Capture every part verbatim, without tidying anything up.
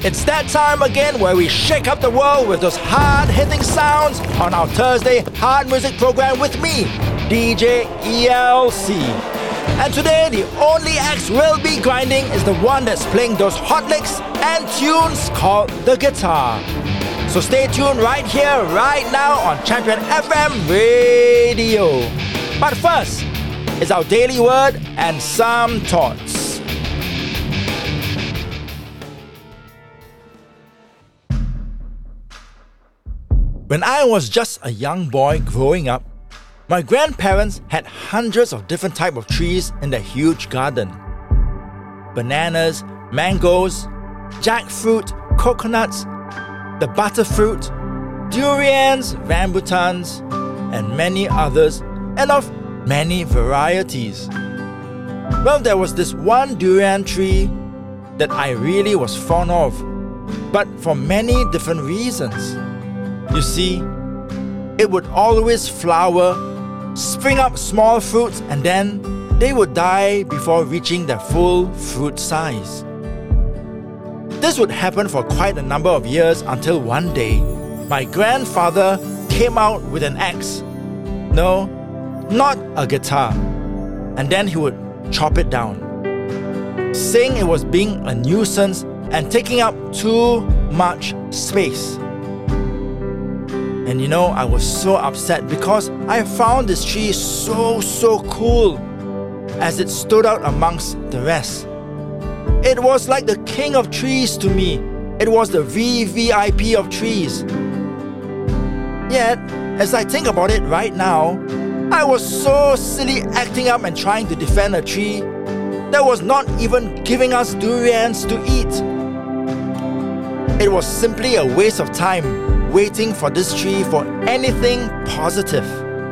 It's that time again where we shake up the world with those hard-hitting sounds on our Thursday Hard Music program with me, D J E L C. And today, the only axe we'll be grinding is the one that's playing those hot licks and tunes called the guitar. So stay tuned right here, right now on Champion F M Radio. But first, it's our daily word and some thoughts. When I was just a young boy growing up, my grandparents had hundreds of different types of trees in their huge garden. Bananas, mangoes, jackfruit, coconuts, the butterfruit, durians, rambutans, and many others, and of many varieties. Well, there was this one durian tree that I really was fond of, but for many different reasons. You see, it would always flower, spring up small fruits, and then they would die before reaching their full fruit size. This would happen for quite a number of years until one day, my grandfather came out with an axe. No, not a guitar. And then he would chop it down, saying it was being a nuisance and taking up too much space. And you know, I was so upset because I found this tree so, so cool as it stood out amongst the rest. It was like the king of trees to me. It was the V V I P of trees. Yet, as I think about it right now, I was so silly acting up and trying to defend a tree that was not even giving us durians to eat. It was simply a waste of time waiting for this tree for anything positive.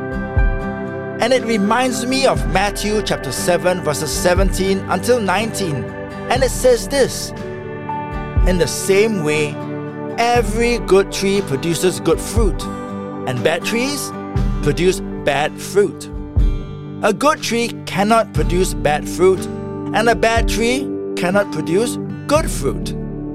And it reminds me of Matthew chapter seven verses seventeen until nineteen. And it says this: in the same way, every good tree produces good fruit, and bad trees produce bad fruit. A good tree cannot produce bad fruit, and a bad tree cannot produce good fruit.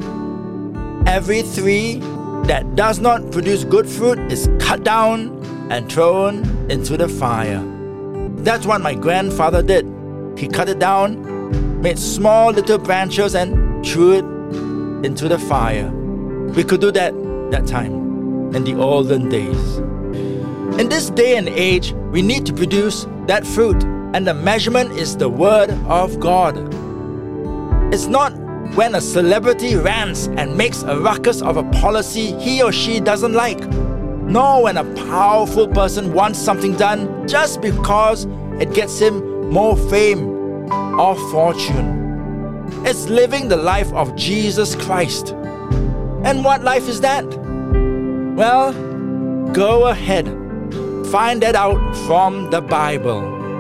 Every tree that does not produce good fruit is cut down and thrown into the fire. That's what my grandfather did. He cut it down, made small little branches and threw it into the fire. We could do that that time, in the olden days. In this day and age, we need to produce that fruit, and the measurement is the Word of God. It's not when a celebrity rants and makes a ruckus of a policy he or she doesn't like, nor when a powerful person wants something done just because it gets him more fame or fortune. It's living the life of Jesus Christ. And what life is that? Well, go ahead. Find that out from the Bible.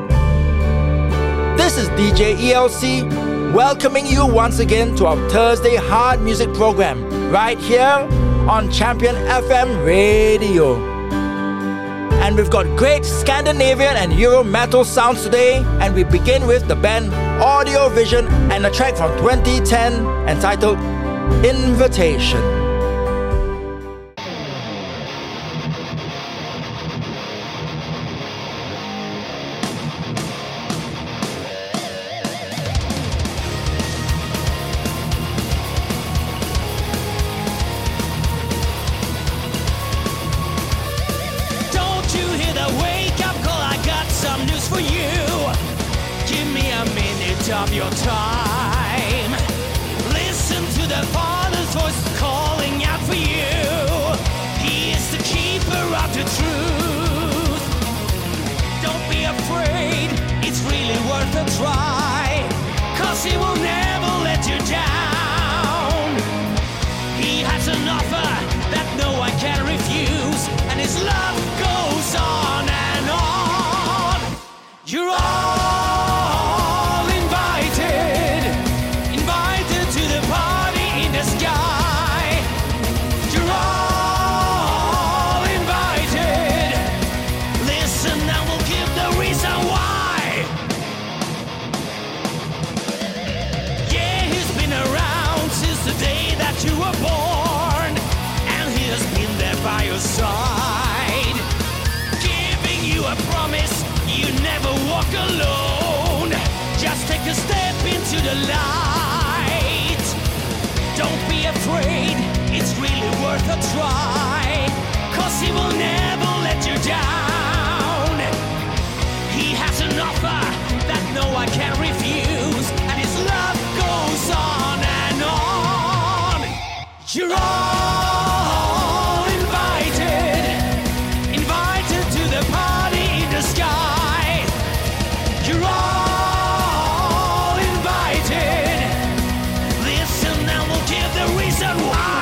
This is D J E L C, welcoming you once again to our Thursday Hard Music program, right here on Champion F M Radio. And we've got great Scandinavian and Euro metal sounds today, and we begin with the band Audio Vision and a track from twenty ten entitled Invitation. Of your time, listen to the Father's voice calling out for you. He is the keeper of the truth. Don't be afraid, it's really worth a try, 'cause he will never let you down. He has an offer that no one can refuse, and his love goes on and on. You're all your side, giving you a promise you never walk alone. Just take a step into the light. Don't be afraid, it's really worth a try, 'cause he will never let you down. He has an offer that no one can refuse, and his love goes on and on. You're all invited, invited to the party in the sky. You're all invited. Listen and we'll give the reason why.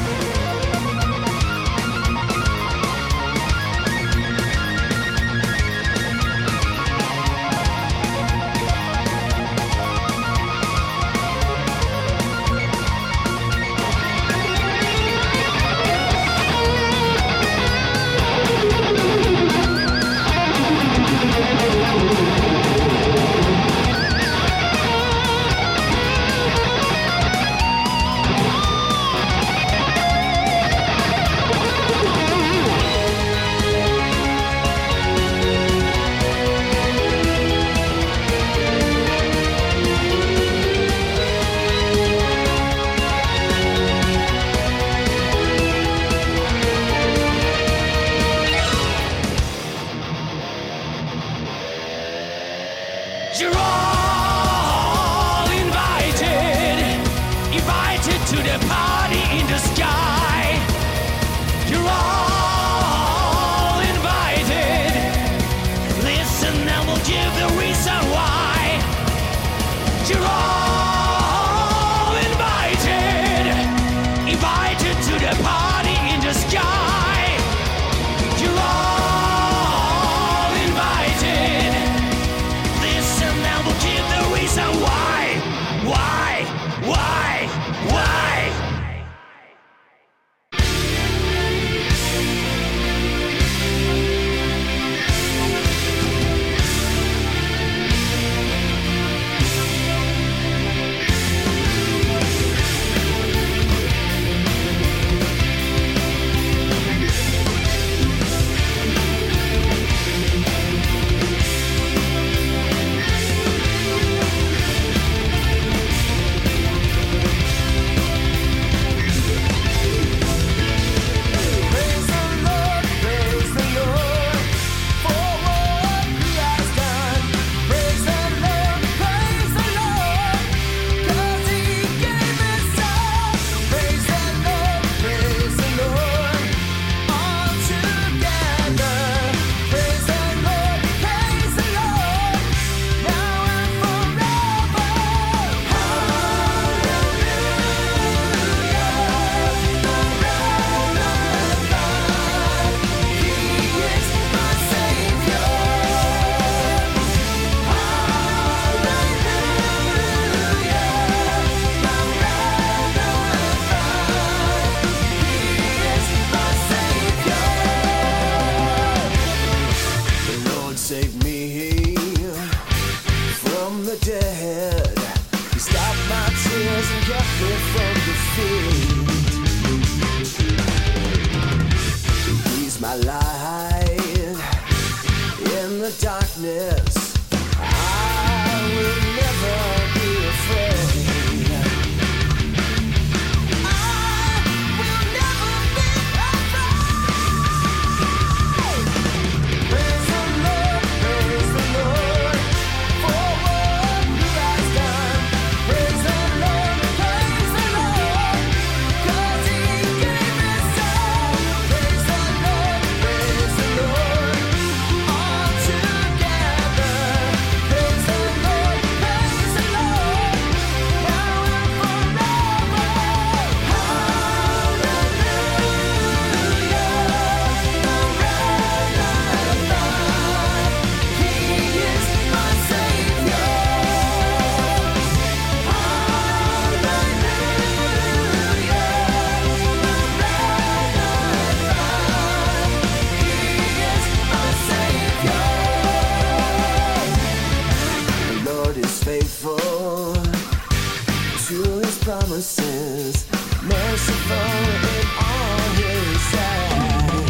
You're all invited, invited to the party in the sky. You're all invited. Listen and we'll give the reason why. You're all invited, invited to the party in the sky. You're all invited. Listen and we'll give the reason why. Why? Why? Why? Save me from the dead. He stopped my tears and kept me from defeat. He's my light in the darkness. I will never be afraid. I will never be afraid. Praise the Lord, praise the Lord, for what He has done. Praise the Lord, praise the Lord, 'cause He gave His Son. Praise the Lord, praise the Lord, all together. Praise the Lord, praise the Lord, now and forever. Hallelujah, He is my Savior. The Lord is faithful to His promises, merciful in all His acts.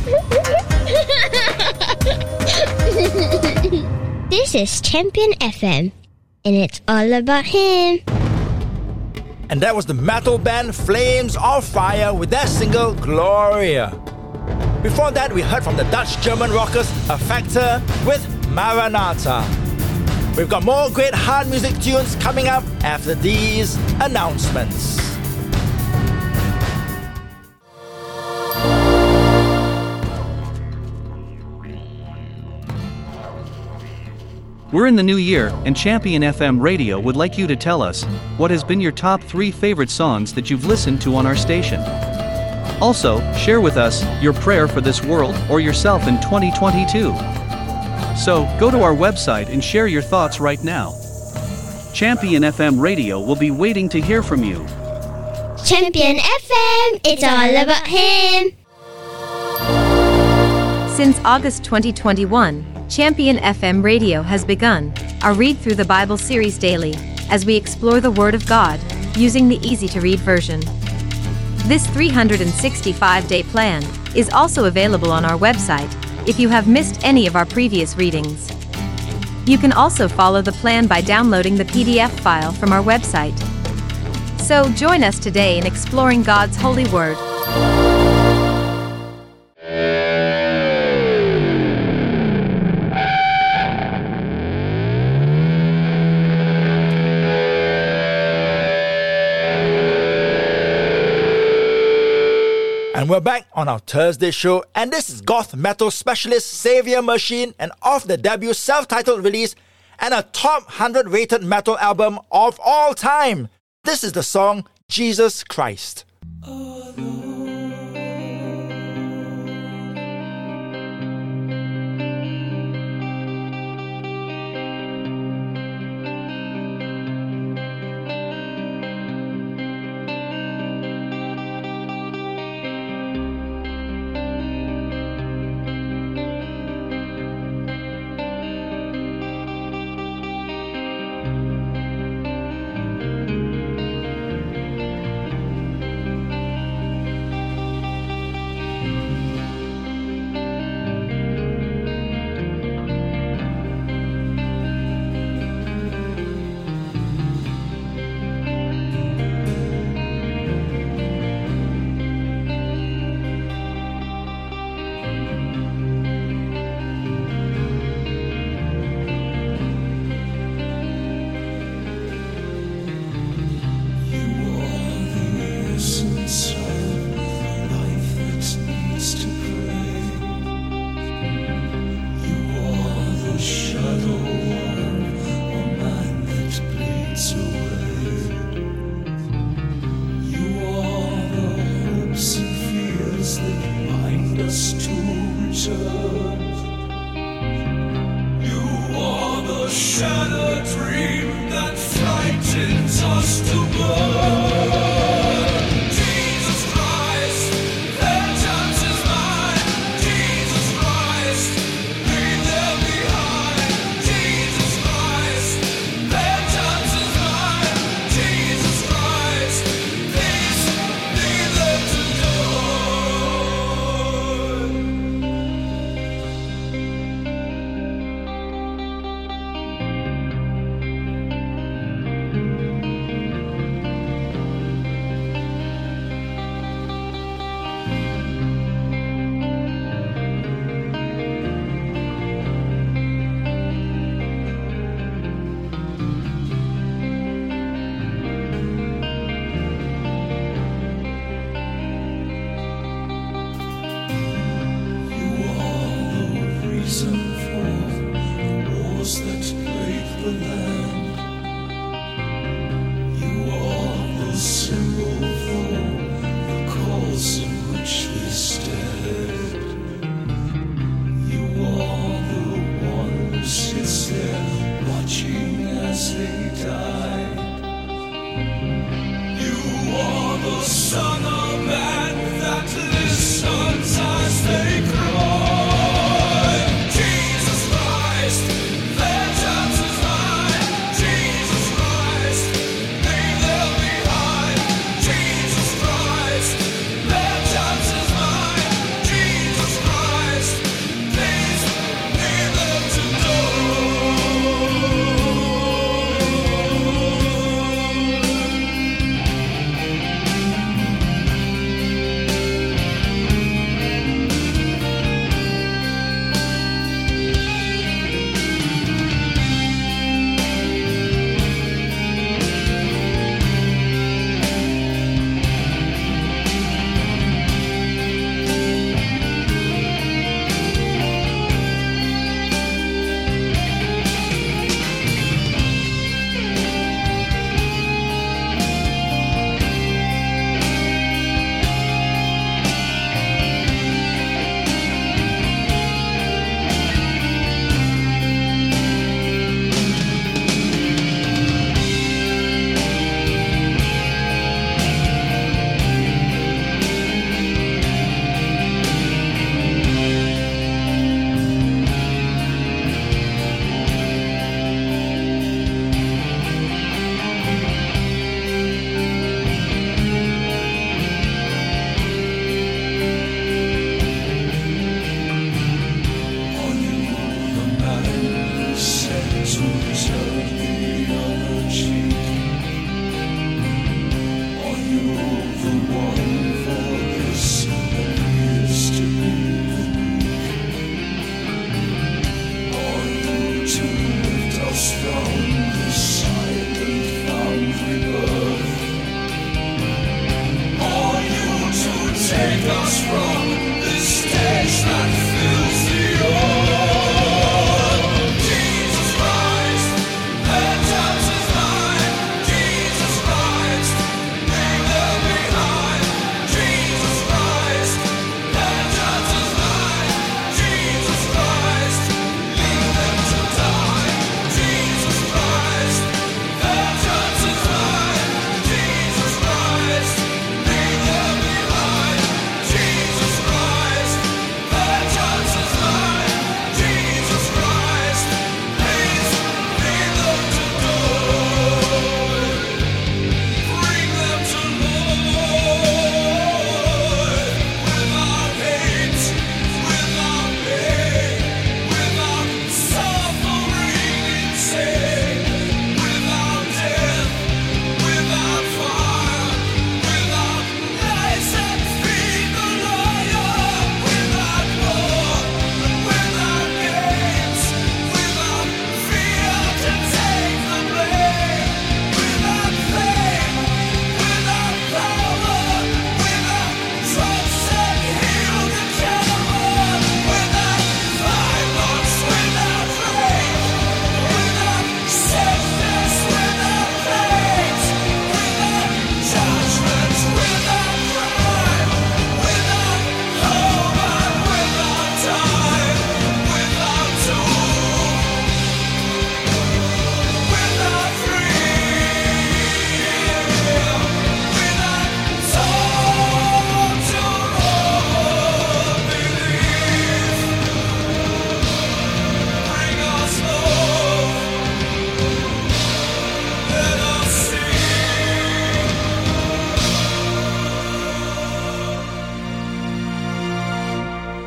This is Champion F M, and it's all about him. And that was the metal band Flames of Fire with their single Gloria. Before that, we heard from the Dutch-German rockers Affector with Maranatha. We've got more great hard music tunes coming up after these announcements. We're in the new year, and Champion F M Radio would like you to tell us what has been your top three favorite songs that you've listened to on our station. Also, share with us your prayer for this world or yourself in twenty twenty-two. So, go to our website and share your thoughts right now. Champion F M Radio will be waiting to hear from you. Champion F M, it's all about him. Since August twenty twenty-one, Champion F M Radio has begun our Read Through the Bible series daily, as we explore the Word of God, using the easy-to-read version. This three hundred sixty-five day plan is also available on our website, if you have missed any of our previous readings. You can also follow the plan by downloading the P D F file from our website. So join us today in exploring God's holy Word. And we're back on our Thursday show, and this is goth metal specialist Savior Machine, and off the debut self-titled release and a top one hundred rated metal album of all time. This is the song Jesus Christ.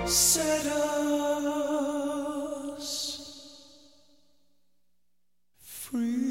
set us free.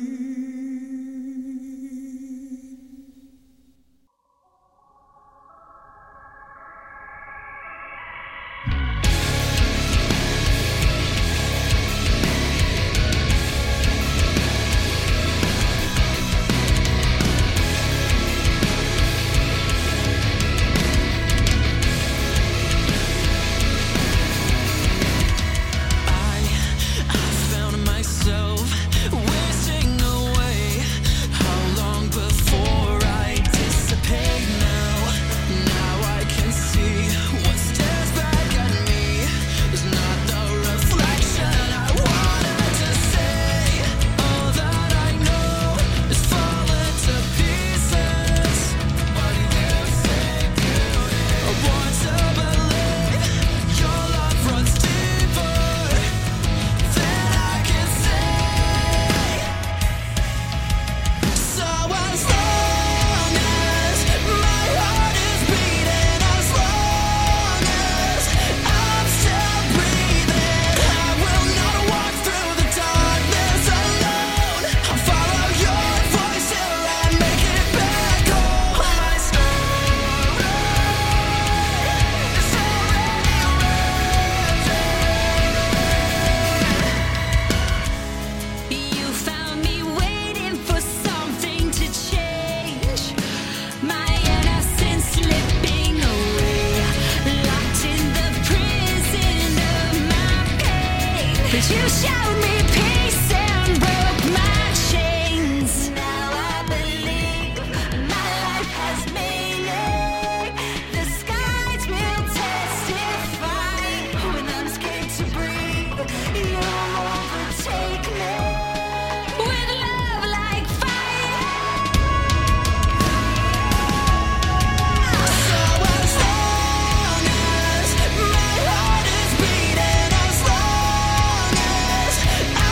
As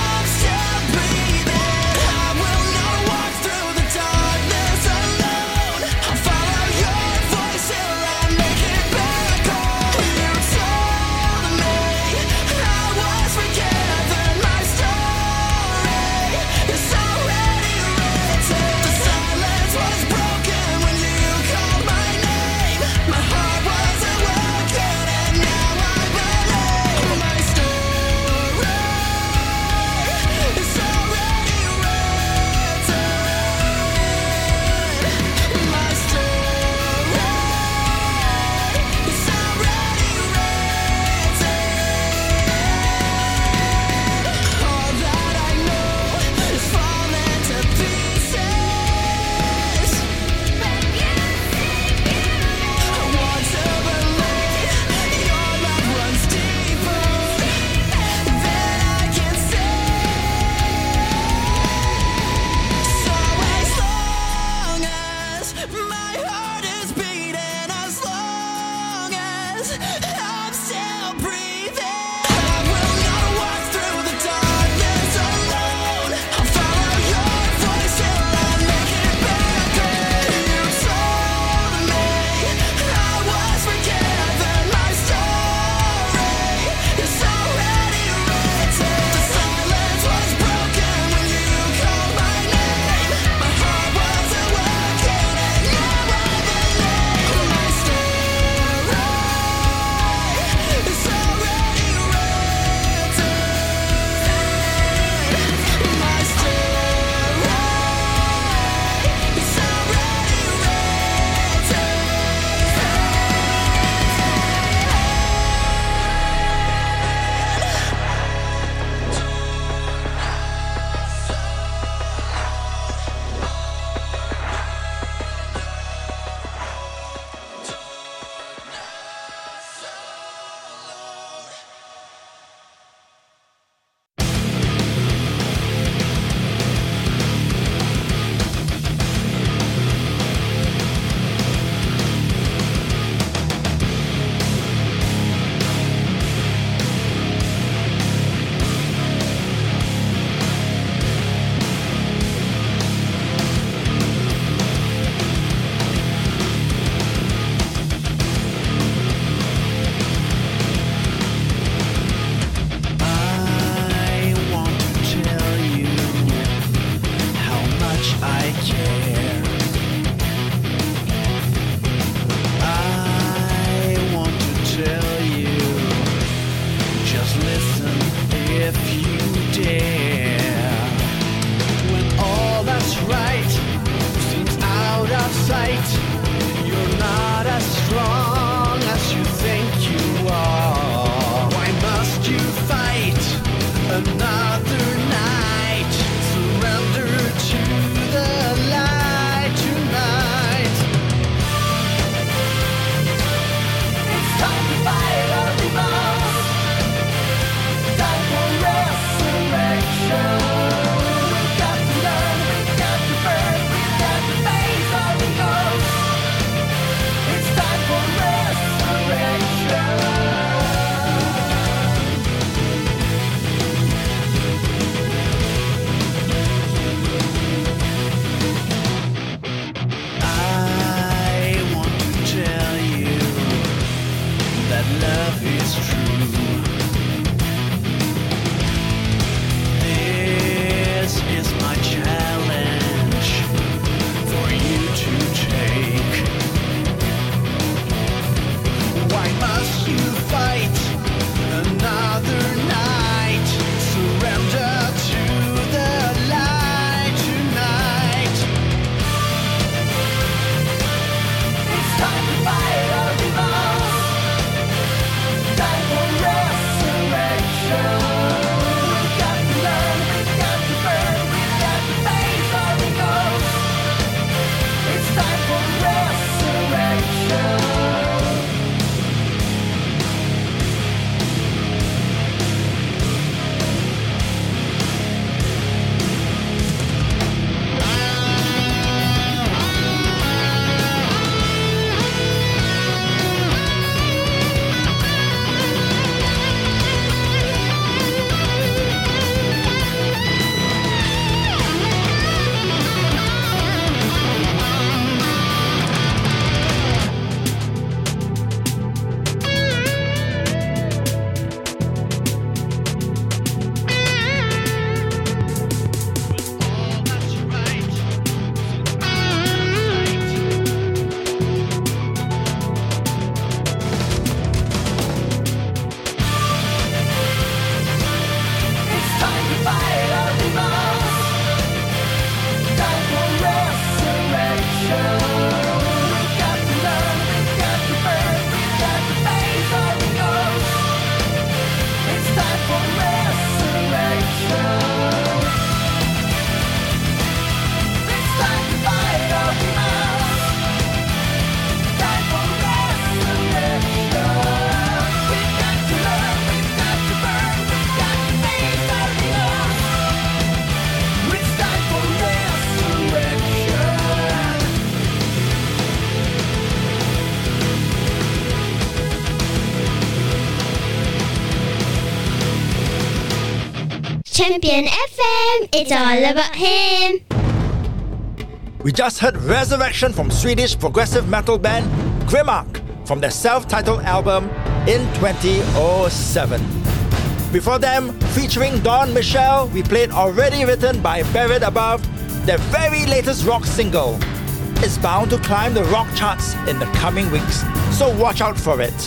Champion F M, it's all about him. We just heard Resurrection from Swedish progressive metal band Grimmark from their self-titled album in twenty oh seven. Before them, featuring Don Michelle, we played Already Written by Buried Above, their very latest rock single. It's bound to climb the rock charts in the coming weeks, so watch out for it.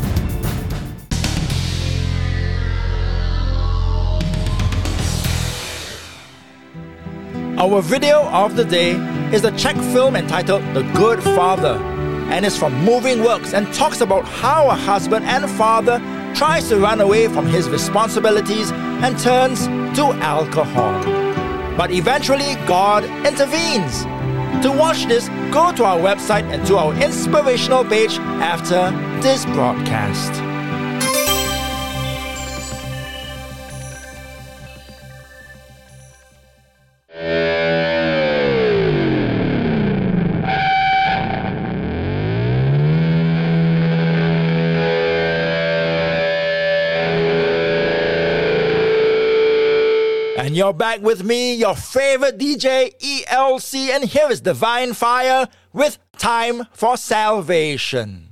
Our video of the day is a Czech film entitled The Good Father, and is from Moving Works and talks about how a husband and father tries to run away from his responsibilities and turns to alcohol. But eventually God intervenes. To watch this, go to our website and to our inspirational page after this broadcast. And you're back with me, your favorite D J, E L C, and here is Divine Fire with Time for Salvation.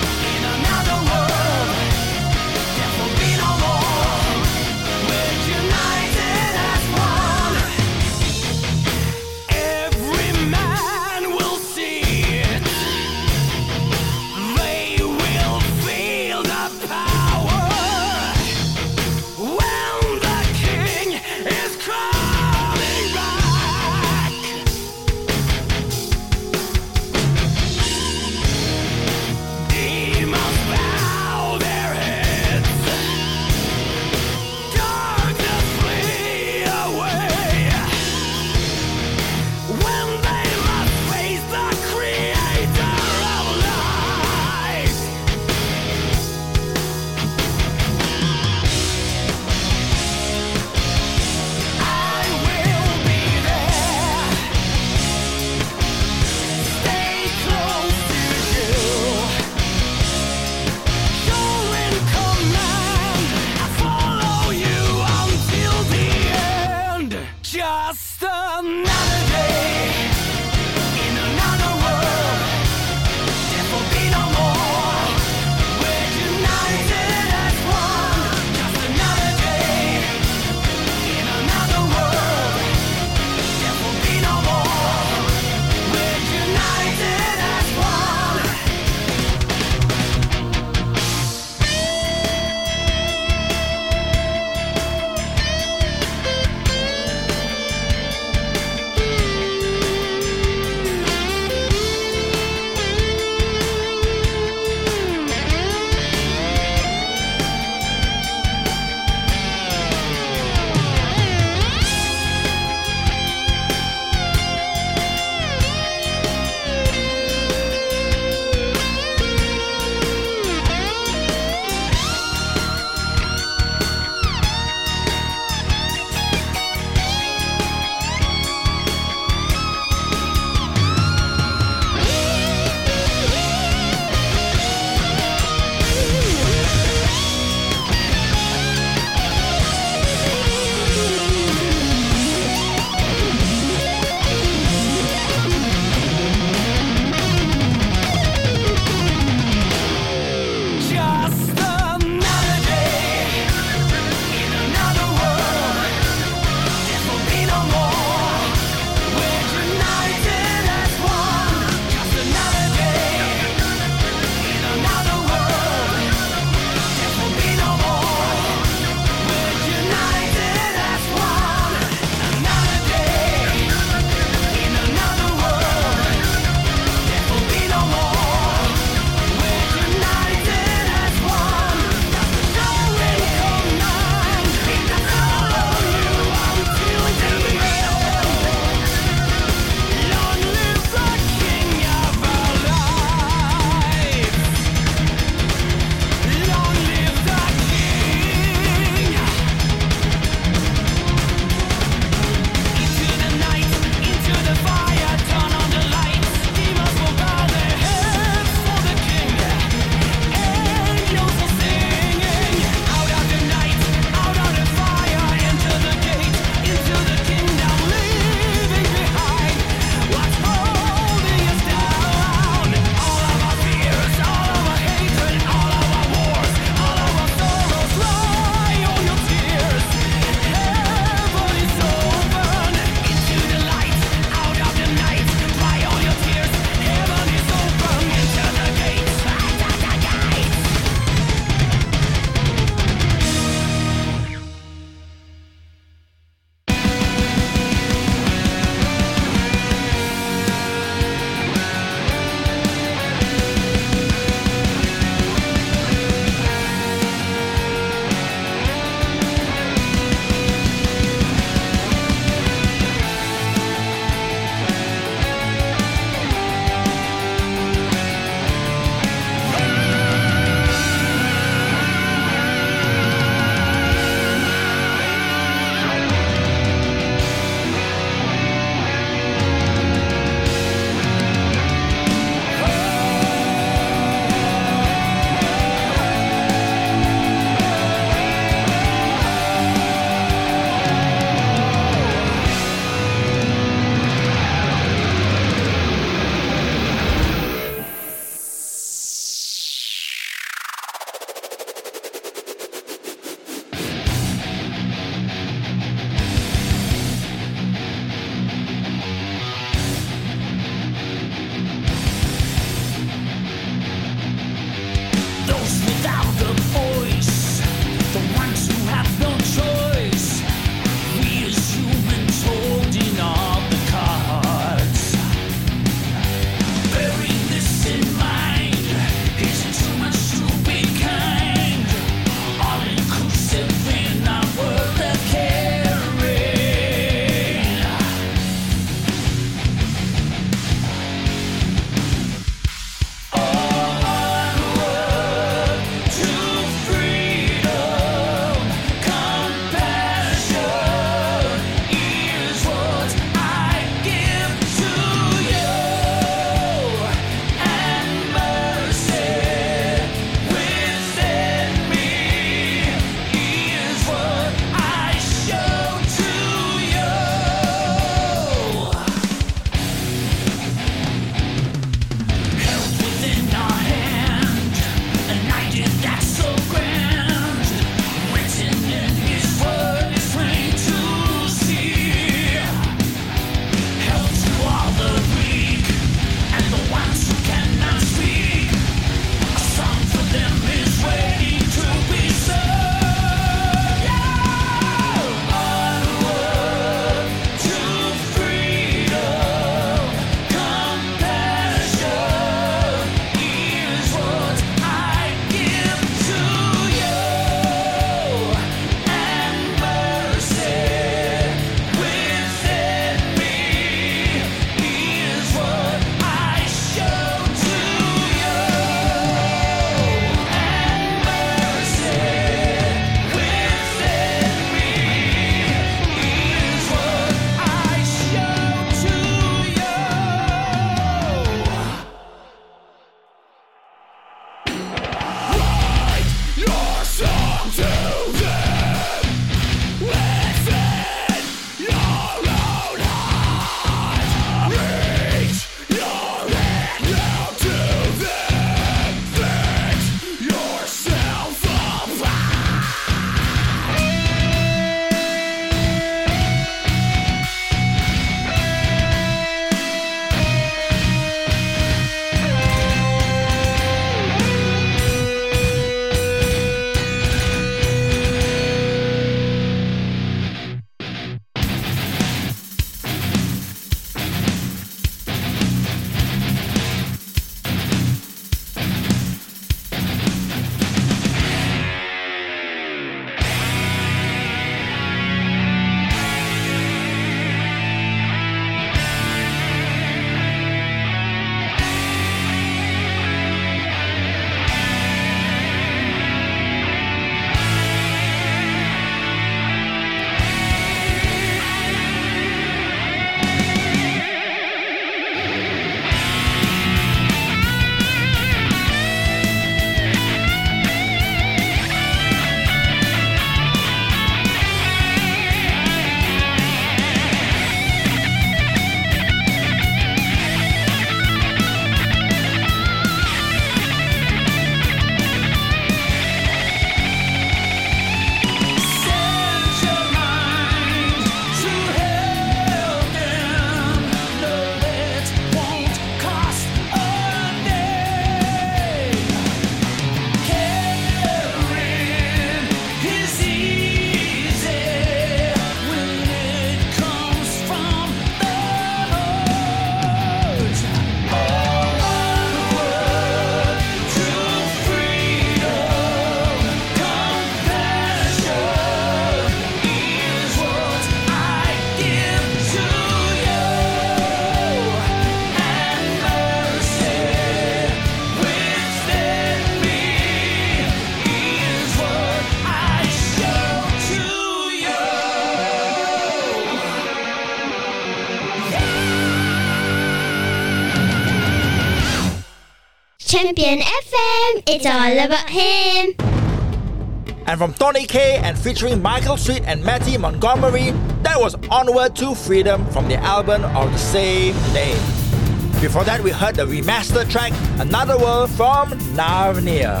Champion F M, it's all about Him. And from Tony Kaye and featuring Michael Sweet and Matty Montgomery, that was Onward to Freedom from the album of the same name. Before that, we heard the remastered track Another World from Narnia.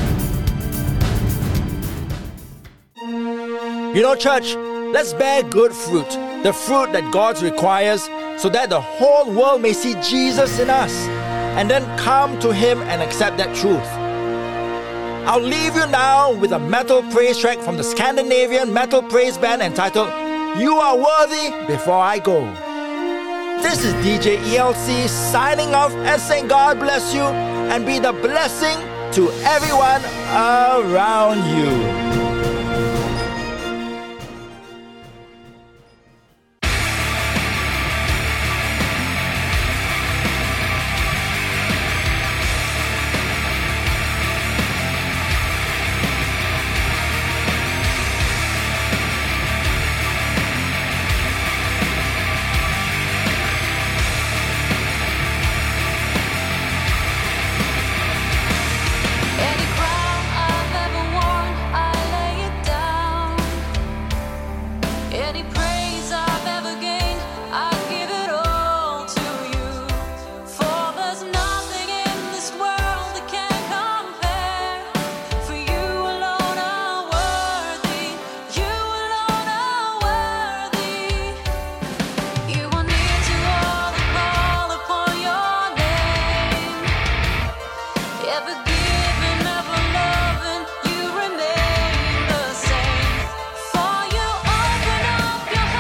You know, church, let's bear good fruit, the fruit that God requires, so that the whole world may see Jesus in us, and then come to Him and accept that truth. I'll leave you now with a metal praise track from the Scandinavian metal praise band entitled You Are Worthy Before I Go. This is D J E L C signing off and saying God bless you and be the blessing to everyone around you. Any crown I've ever worn, I lay it down. Any praise I've ever gained, I give it all to you. For there's nothing in this world that can compare. For you alone are worthy. You alone are worthy. You are near to all that call upon your name. Ever giving, ever loving, you remain the same. For you open up your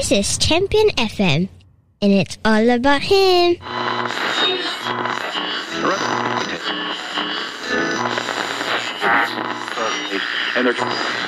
This is Champion F M, and it's all about him. Energy.